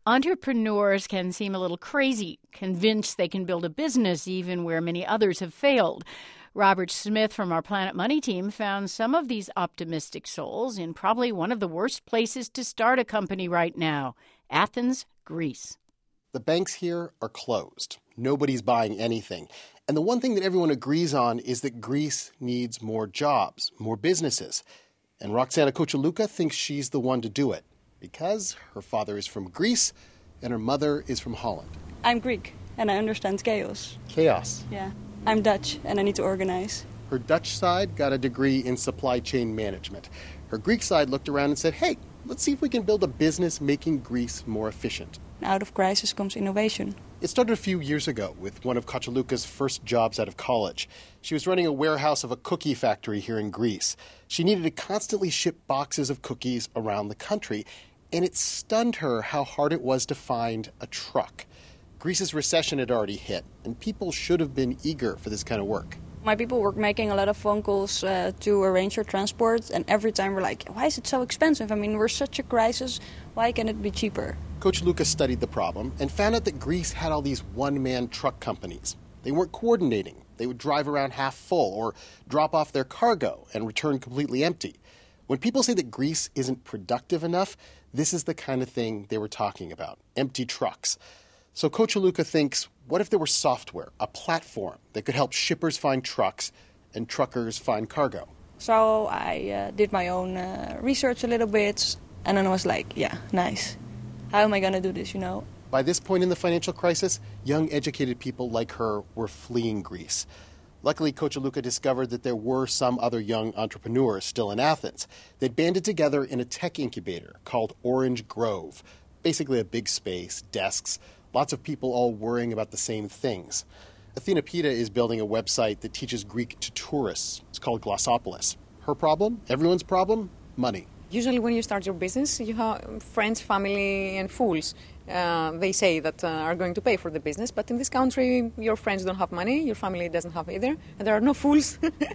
Entrepreneurs can seem a little crazy, convinced they can build a business even where many others have failed. Robert Smith from our Planet Money team found some of these optimistic souls in probably one of the worst places to start a company right now, Athens, Greece. The banks here are closed. Nobody's buying anything. And the one thing that everyone agrees on is that Greece needs more jobs, more businesses. And Roxana Kochaluka thinks she's the one to do it because her father is from Greece and her mother is from Holland. I'm Greek and I understand chaos. Chaos? Yeah. I'm Dutch and I need to organize. Her Dutch side got a degree in supply chain management. Her Greek side looked around and said, hey, let's see if we can build a business making Greece more efficient. Out of crisis comes innovation. It started a few years ago with one of Kochaluka's first jobs out of college. She was running a warehouse of a cookie factory here in Greece. She needed to constantly ship boxes of cookies around the country, and it stunned her how hard it was to find a truck. Greece's recession had already hit, and people should have been eager for this kind of work. My people were making a lot of phone calls to arrange their transport, and every time we're like, why is it so expensive? I mean, we're such a crisis. Why can't it be cheaper? Kochaluka studied the problem and found out that Greece had all these one-man truck companies. They weren't coordinating. They would drive around half full or drop off their cargo and return completely empty. When people say that Greece isn't productive enough, this is the kind of thing they were talking about, empty trucks. So Kochaluka thinks, what if there were software, a platform that could help shippers find trucks and truckers find cargo? So I did my own research a little bit, and then I was like, yeah, nice. How am I going to do this, By this point in the financial crisis, young educated people like her were fleeing Greece. Luckily, Kochaluka discovered that there were some other young entrepreneurs still in Athens. They'd banded together in a tech incubator called Orange Grove, basically a big space, desks, lots of people all worrying about the same things. Athena Pita is building a website that teaches Greek to tourists. It's called Glossopolis. Her problem, everyone's problem, money. Usually when you start your business, you have friends, family, and fools. They say that are going to pay for the business. But in this country, your friends don't have money, your family doesn't have either, and there are no fools.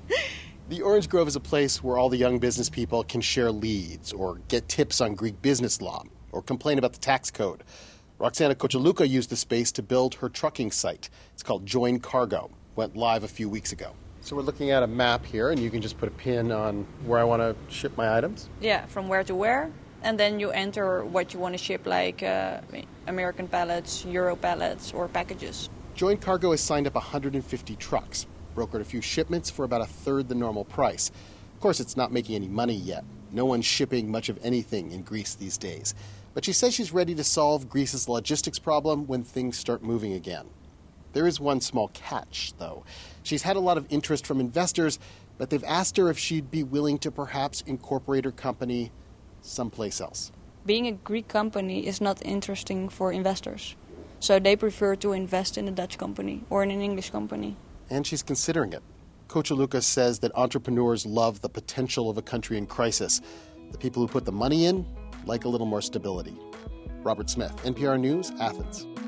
The Orange Grove is a place where all the young business people can share leads or get tips on Greek business law or complain about the tax code. Roxana Kochaluka used the space to build her trucking site. It's called Join Cargo. Went live a few weeks ago. So we're looking at a map here, and you can just put a pin on where I want to ship my items? Yeah, from where to where. And then you enter what you want to ship, like American pallets, Euro pallets, or packages. Join Cargo has signed up 150 trucks, brokered a few shipments for about a third the normal price. Of course, it's not making any money yet. No one's shipping much of anything in Greece these days. But she says she's ready to solve Greece's logistics problem when things start moving again. There is one small catch, though. She's had a lot of interest from investors, but they've asked her if she'd be willing to perhaps incorporate her company someplace else. Being a Greek company is not interesting for investors. So they prefer to invest in a Dutch company or in an English company. And she's considering it. Kochaluka says that entrepreneurs love the potential of a country in crisis. The people who put the money in like a little more stability. Robert Smith, NPR News, Athens.